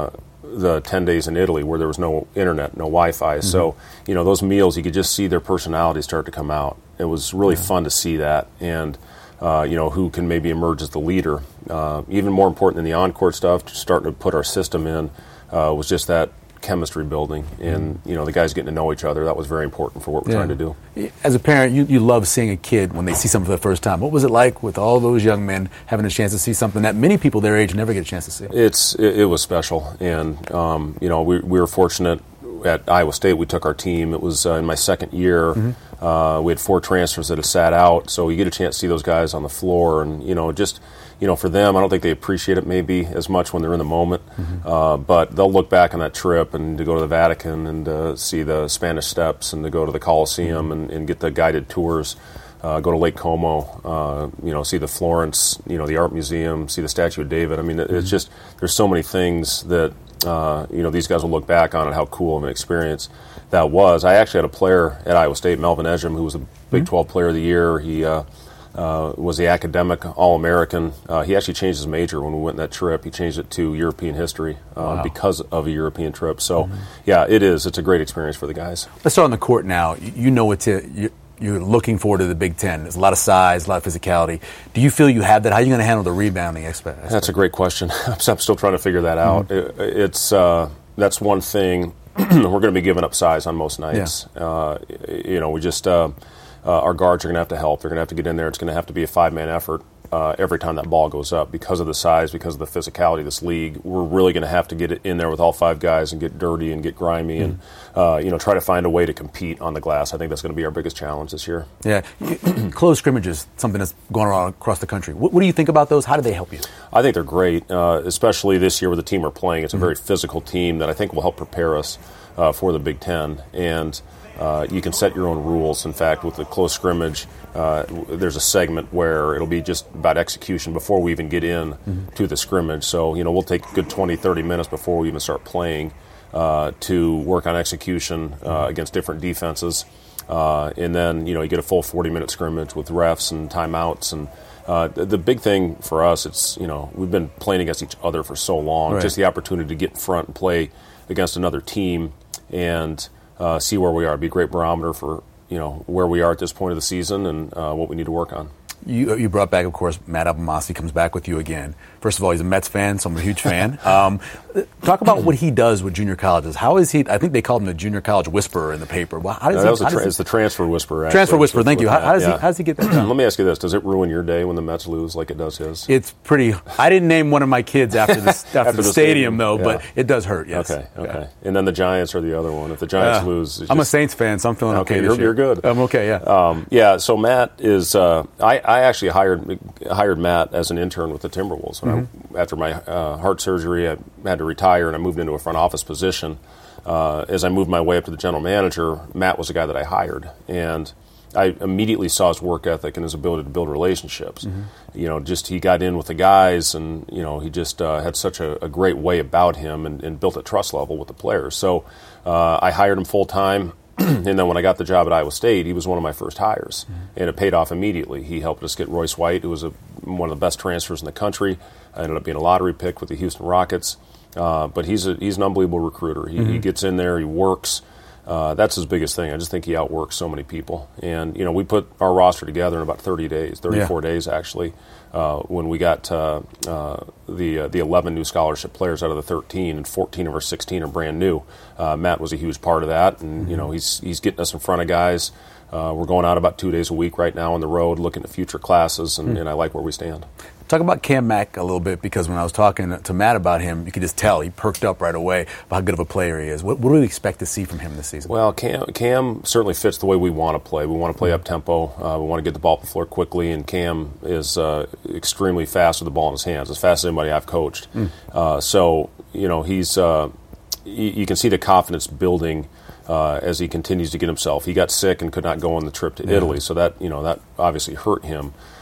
10 days in Italy where there was no internet, no Wi-Fi. So, those meals, you could just see their personalities start to come out. It was really fun to see that. And, who can maybe emerge as the leader. Even more important than the on-court stuff, starting to put our system in, was just that chemistry building. And, the guys getting to know each other. That was very important for what we're trying to do. As a parent, you love seeing a kid when they see something for the first time. What was it like with all those young men having a chance to see something that many people their age never get a chance to see? It was special. And, we were fortunate. At Iowa State, we took our team. It was in my second year. We had 4 transfers that had sat out, so you get a chance to see those guys on the floor. And, for them, I don't think they appreciate it maybe as much when they're in the moment. But they'll look back on that trip and to go to the Vatican and to see the Spanish Steps and to go to the Colosseum and get the guided tours. Go to Lake Como, see the Florence, the Art Museum, see the Statue of David. I mean, it's just, there's so many things that, these guys will look back on and how cool of an experience that was. I actually had a player at Iowa State, Melvin Ejim, who was a Big 12 Player of the Year. He was the academic All-American. He actually changed his major when we went on that trip. He changed it to European history because of a European trip. So, it's a great experience for the guys. Let's start on the court now. You're looking forward to the Big Ten. There's a lot of size, a lot of physicality. Do you feel you have that? How are you going to handle the rebounding aspect? That's a great question. I'm still trying to figure that out. That's one thing. We're going to be giving up size on most nights. We just our guards are going to have to help. They're going to have to get in there. It's going to have to be a 5-man effort every time that ball goes up because of the size, because of the physicality of this league. We're really going to have to get it in there with all 5 guys and get dirty and get grimy and try to find a way to compete on the glass. I think that's going to be our biggest challenge this year. Yeah, close scrimmages, something that's going on across the country. What do you think about those? How do they help you? I think they're great, especially this year with the team we're playing. It's a very physical team that I think will help prepare us for the Big Ten. And you can set your own rules. In fact, with the close scrimmage, there's a segment where it'll be just about execution before we even get in to the scrimmage. So, we'll take a good 20, 30 minutes before we even start playing to work on execution against different defenses. And then, you get a full 40-minute scrimmage with refs and timeouts. And the big thing for us, it's, we've been playing against each other for so long. Right. Just the opportunity to get in front and play against another team and see where we are. It'd be a great barometer for where we are at this point of the season and what we need to work on. You brought back, of course, Matt Abdelmassih comes back with you again. First of all, he's a Mets fan, so I'm a huge fan. Talk about what he does with junior colleges. How is he? I think they called him the junior college whisperer in the paper. Well, it's the transfer whisperer. Actually. Transfer whisperer. Thank you. How does he get that done? Let me ask you this: does it ruin your day when the Mets lose like it does his? It's pretty. I didn't name one of my kids after the stadium though, but it does hurt. Yes. Okay. Yeah. And then the Giants are the other one. If the Giants lose, I'm a Saints fan, so I'm feeling okay. You're good. I'm okay. Yeah. So Matt is. I actually hired Matt as an intern with the Timberwolves. After my heart surgery, I had to retire, and I moved into a front office position. As I moved my way up to the general manager, Matt was the guy that I hired, and I immediately saw his work ethic and his ability to build relationships. He got in with the guys, and he just had such a great way about him and built a trust level with the players. So I hired him full time. And then when I got the job at Iowa State, he was one of my first hires, and it paid off immediately. He helped us get Royce White, who was one of the best transfers in the country. I ended up being a lottery pick with the Houston Rockets. But he's an unbelievable recruiter. He gets in there, he works. That's his biggest thing. I just think he outworks so many people. And, we put our roster together in about 34 days actually, when we got the 11 new scholarship players out of the 13, and 14 of our 16 are brand new. Matt was a huge part of that, and, he's getting us in front of guys. We're going out about 2 days a week right now on the road, looking at future classes, and I like where we stand. Talk about Cam Mack a little bit, because when I was talking to Matt about him, you could just tell he perked up right away about how good of a player he is. What do we expect to see from him this season? Well, Cam certainly fits the way we want to play. We want to play up-tempo. We want to get the ball up the floor quickly, and Cam is extremely fast with the ball in his hands, as fast as anybody I've coached. So, he's you can see the confidence building as he continues to get himself. He got sick and could not go on the trip to Italy, so that obviously hurt him.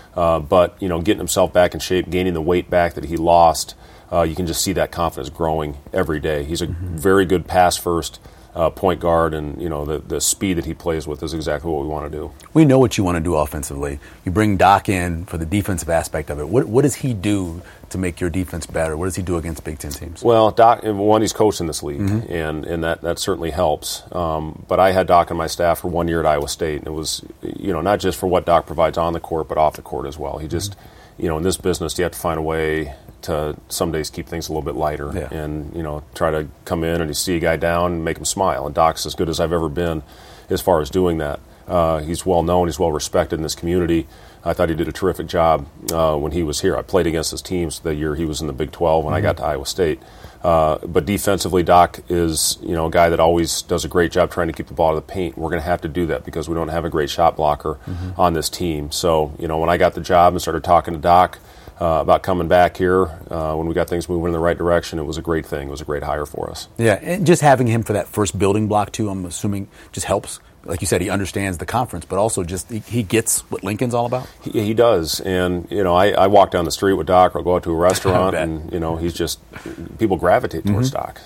But, getting himself back in shape, gaining the weight back that he lost, you can just see that confidence growing every day. He's a very good pass-first point guard, and the speed that he plays with is exactly what we want to do. We know what you want to do offensively. You bring Doc in for the defensive aspect of it. What does he do to make your defense better? What does he do against Big Ten teams? Well, Doc, he's coached in this league, and that certainly helps. But I had Doc on my staff for 1 year at Iowa State, and it was not just for what Doc provides on the court, but off the court as well. He just in this business, you have to find a way to some days keep things a little bit lighter and try to come in and you see a guy down and make him smile. And Doc's as good as I've ever been as far as doing that. He's well known, he's well respected in this community. I thought he did a terrific job when he was here. I played against his teams the year he was in the Big 12 when I got to Iowa State. But defensively, Doc is a guy that always does a great job trying to keep the ball out of the paint. We're going to have to do that because we don't have a great shot blocker on this team. So when I got the job and started talking to Doc about coming back here, when we got things moving in the right direction, it was a great thing. It was a great hire for us. Yeah, and just having him for that first building block too, I'm assuming just helps. Like you said, he understands the conference, but also just he gets what Lincoln's all about. He does, and I walk down the street with Doc, or go out to a restaurant, and he's just people gravitate towards Doc.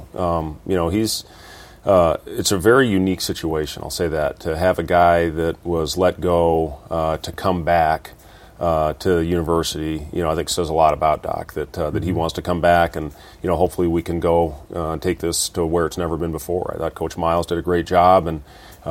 So he's it's a very unique situation. I'll say that to have a guy that was let go to come back to the university, I think says a lot about Doc that he wants to come back, and hopefully we can go and take this to where it's never been before. I thought Coach Miles did a great job, and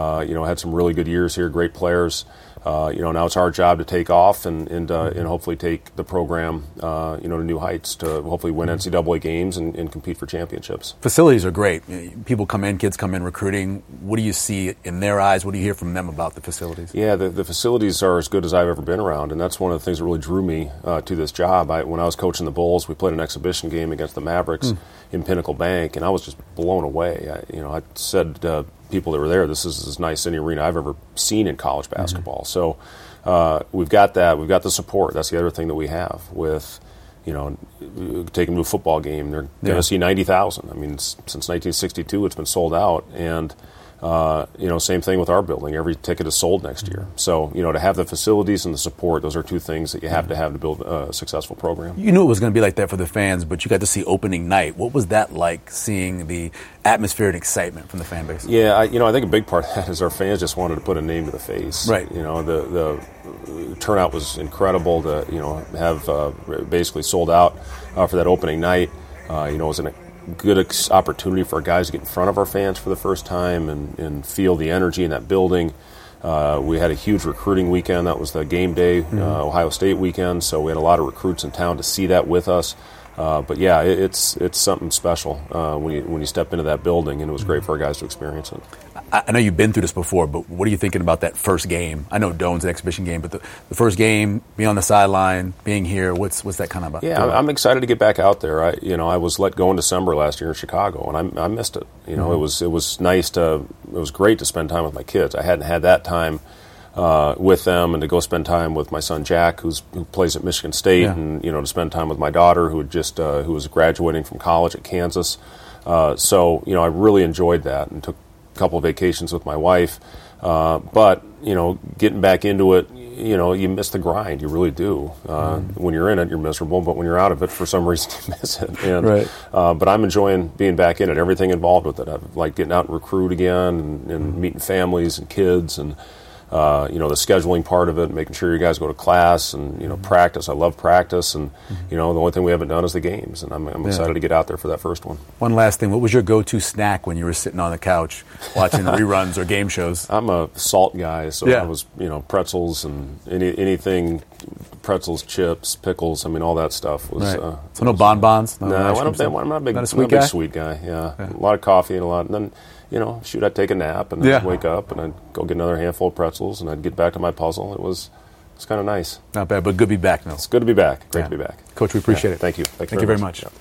had some really good years here, great players. Now it's our job to take off and hopefully take the program to new heights to hopefully win NCAA games and compete for championships. Facilities are great. People come in, kids come in recruiting. What do you see in their eyes? What do you hear from them about the facilities? Yeah, the facilities are as good as I've ever been around, and that's one of the things that really drew me to this job. When I was coaching the Bulls, we played an exhibition game against the Mavericks in Pinnacle Bank, and I was just blown away. I said people that were there, this is as nice any arena I've ever seen in college basketball. So we've got that. We've got the support. That's the other thing that we have with, take them to a football game. They're going to see 90,000. I mean, since 1962, it's been sold out. And, same thing with our building. Every ticket is sold next year. So, to have the facilities and the support, those are two things that you have to build a successful program. You knew it was going to be like that for the fans, but you got to see opening night. What was that like, seeing the atmosphere and excitement from the fan base? Yeah, I think a big part of that is our fans just wanted to put a name to the face. Right. The turnout was incredible to, have basically sold out for that opening night. It was a good opportunity for our guys to get in front of our fans for the first time and feel the energy in that building. We had a huge recruiting weekend. That was the game day, Ohio State weekend, so we had a lot of recruits in town to see that with us. But yeah, it's something special when you step into that building, and it was great for our guys to experience it. I know you've been through this before, but what are you thinking about that first game? I know Doan's an exhibition game, but the first game, being on the sideline, being here, what's that kind of about? Yeah, I'm excited to get back out there. I was let go in December last year in Chicago, and I missed it. It was nice it was great to spend time with my kids. I hadn't had that time with them, and to go spend time with my son Jack, who plays at Michigan State, and to spend time with my daughter, who was graduating from college at Kansas. So I really enjoyed that and took a couple of vacations with my wife. But getting back into it, you miss the grind. You really do. When you're in it, you're miserable, but when you're out of it, for some reason, you miss it. And, right. But I'm enjoying being back in it. Everything involved with it. I like getting out and recruit again, and meeting families and kids, and the scheduling part of it, making sure you guys go to class and practice. I love practice, and the only thing we haven't done is the games, and I'm excited to get out there for that first one. One last thing, what was your go-to snack when you were sitting on the couch watching reruns or game shows? I'm a salt guy, so I was pretzels and anything, pretzels, chips, pickles. I mean, all that stuff was. Right. So no bonbons. No, I'm not a big sweet guy. Yeah, a lot of coffee and a lot, and then. I'd take a nap and then wake up and I'd go get another handful of pretzels and I'd get back to my puzzle. It's kind of nice. Not bad, but good to be back now. It's good to be back. Great to be back. Coach, we appreciate it. Thank you. Thank you very much. Yeah.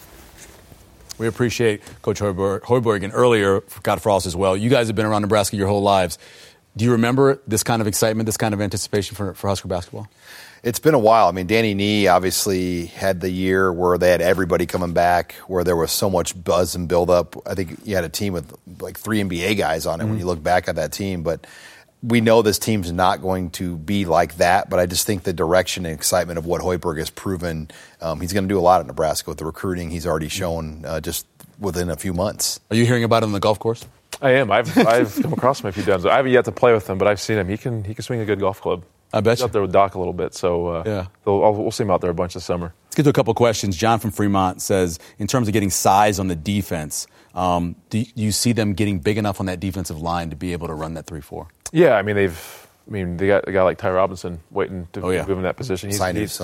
We appreciate Coach Hoiberg, and earlier, Scott Frost as well. You guys have been around Nebraska your whole lives. Do you remember this kind of excitement, this kind of anticipation for Husker basketball? It's been a while. I mean, Danny Nee obviously had the year where they had everybody coming back, where there was so much buzz and build-up. I think you had a team with like 3 NBA guys on it when you look back at that team. But we know this team's not going to be like that, but I just think the direction and excitement of what Hoiberg has proven, he's going to do a lot at Nebraska with the recruiting he's already shown just within a few months. Are you hearing about him on the golf course? I am. I've come across him a few times. I haven't yet to play with him, but I've seen him. He can swing a good golf club. I bet He's out there with Doc a little bit, so we'll see him out there a bunch this summer. Let's get to a couple questions. John from Fremont says, in terms of getting size on the defense, do you see them getting big enough on that defensive line to be able to run that 3-4? Yeah, I mean they got a guy like Ty Robinson waiting to move in that position. He's he's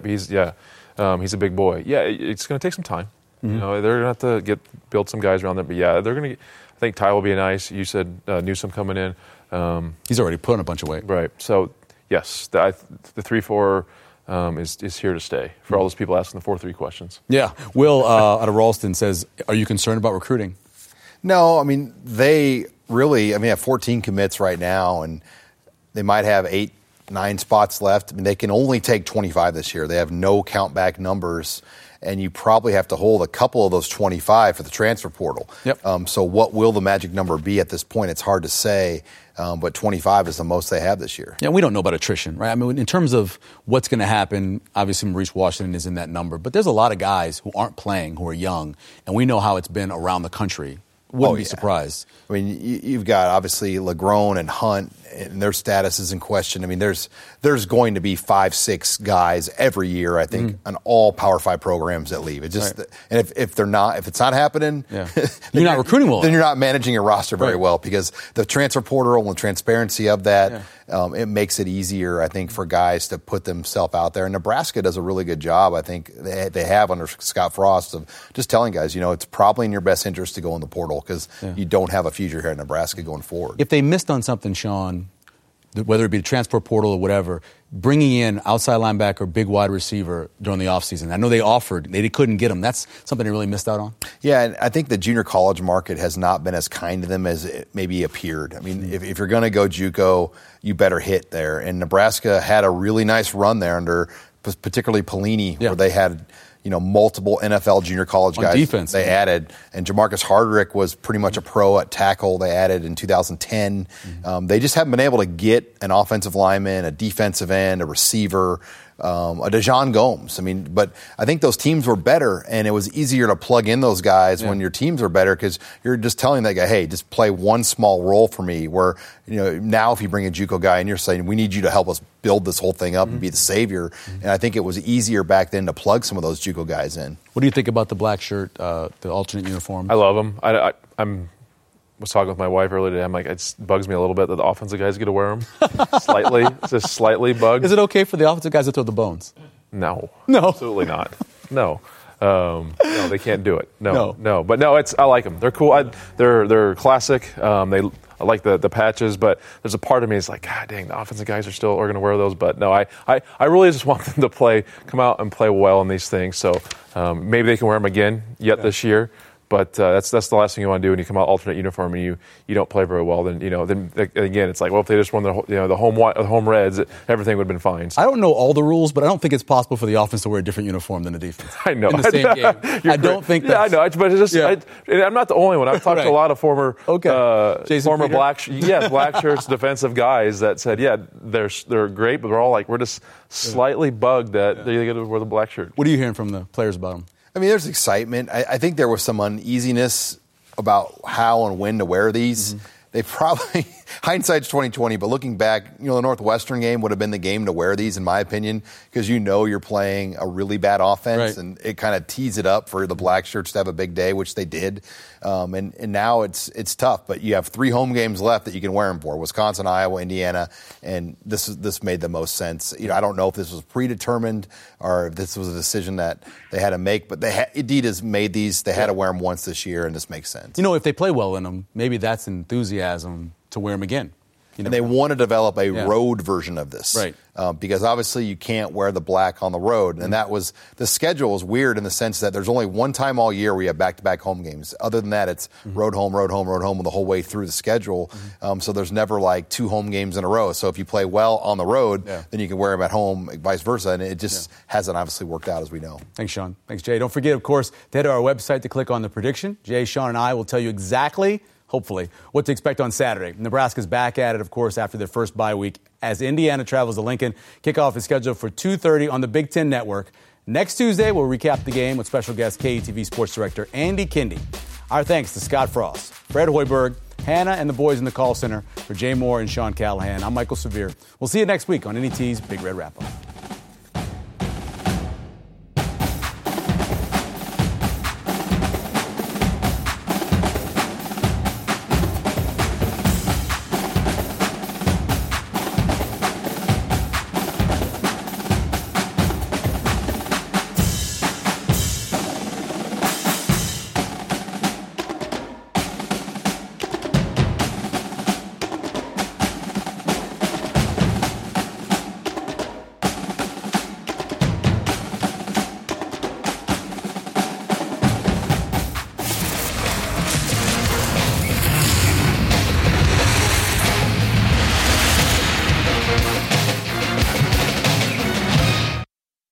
a big boy. Yeah, it's going to take some time. Mm-hmm. You know, they're going to have to build some guys around there. But yeah, they're going to. I think Ty will be nice. You said Newsome coming in. He's already put on a bunch of weight. Right. So yes, the 3-4 is here to stay for all those people asking the 4-3 questions. Yeah. Will out of Ralston says, are you concerned about recruiting? No, I mean they really. I mean, have 14 commits right now, and they might have 8-9 spots left. I mean, they can only take 25 this year. They have no count-back numbers, and you probably have to hold a couple of those 25 for the transfer portal. Yep. So what will the magic number be at this point? It's hard to say, but 25 is the most they have this year. Yeah, we don't know about attrition, right? I mean, in terms of what's going to happen, obviously Maurice Washington is in that number, but there's a lot of guys who aren't playing, who are young, and we know how it's been around the country. Wouldn't be surprised. I mean, you've got obviously LeGrone and Hunt, and their status is in question. I mean, there's going to be 5-6 guys every year, I think, on all Power 5 programs that leave. It just and if it's not happening, you're not recruiting well. Then you're not managing your roster very well, because the transfer portal and the transparency of that, it makes it easier, I think, for guys to put themselves out there. And Nebraska does a really good job, I think, they have under Scott Frost, of just telling guys, it's probably in your best interest to go in the portal because you don't have a future here in Nebraska going forward. If they missed on something, Sean, whether it be the transport portal or whatever, bringing in outside linebacker, big wide receiver during the offseason. I know they offered, they couldn't get them. That's something they really missed out on? Yeah, and I think the junior college market has not been as kind to them as it maybe appeared. I mean, if you're going to go JUCO, you better hit there. And Nebraska had a really nice run there under particularly Pelini, where they had multiple NFL junior college guys defense, they added. And Jamarcus Hardrick was pretty much a pro at tackle. They added in 2010. They just haven't been able to get an offensive lineman, a defensive end, a receiver, a Dejon Gomes. I mean, but I think those teams were better, and it was easier to plug in those guys when your teams are better, because you're just telling that guy, hey, just play one small role for me, where now if you bring a JUCO guy and you're saying, we need you to help us build this whole thing up and be the savior. And I think it was easier back then to plug some of those JUCO guys in. What do you think about the black shirt, the alternate uniform? I love them. I was talking with my wife earlier today. I'm like, it bugs me a little bit that the offensive guys get to wear them. Slightly. It's just slightly bugged. Is it okay for the offensive guys to throw the bones? No. No. Absolutely not. No. No, they can't do it. No. But no, I like them. They're cool. They're classic. I like the patches, but there's a part of me that's like, God dang, the offensive guys are going to wear those. But no, I really just want them to come out and play well in these things. So maybe they can wear them again this year. But that's the last thing you want to do when you come out alternate uniform and you don't play very well. Then again, it's like, well, if they just won the home Reds, everything would have been fine. So. I don't know all the rules, but I don't think it's possible for the offense to wear a different uniform than the defense. I know in the same game. I don't think that. Yeah, I know, but it's just I'm not the only one. I've talked to a lot of former black shirts defensive guys that said, they're great, but they're all like, we're just slightly bugged that they get to wear the black shirt. What are you hearing from the players about them? I mean, there's excitement. I think there was some uneasiness about how and when to wear these. They probably, hindsight's 20/20, but looking back, the Northwestern game would have been the game to wear these, in my opinion, because you're playing a really bad offense, and it kind of tees it up for the black shirts to have a big day, which they did. And now it's tough, but you have 3 home games left that you can wear them for: Wisconsin, Iowa, Indiana, and this made the most sense. I don't know if this was predetermined or if this was a decision that they had to make, but Adidas made these. They had to wear them once this year, and this makes sense. If they play well in them, maybe that's enthusiasm to wear them again. And they want to develop a road version of this. Right. Because obviously you can't wear the black on the road. And that was, the schedule was weird in the sense that there's only one time all year where you have back-to-back home games. Other than that, it's road, home, the whole way through the schedule. So there's never like 2 home games in a row. So if you play well on the road, then you can wear them at home, vice versa. And it just hasn't obviously worked out, as we know. Thanks, Sean. Thanks, Jay. Don't forget, of course, to head to our website to click on the prediction. Jay, Sean, and I will tell you exactly hopefully, what to expect on Saturday. Nebraska's back at it, of course, after their first bye week as Indiana travels to Lincoln. Kickoff is scheduled for 2:30 on the Big Ten Network. Next Tuesday, we'll recap the game with special guest KETV Sports Director Andy Kindy. Our thanks to Scott Frost, Fred Hoiberg, Hannah, and the boys in the call center. For Jay Moore and Sean Callahan, I'm Michael Severe. We'll see you next week on NET's Big Red Wrap-Up.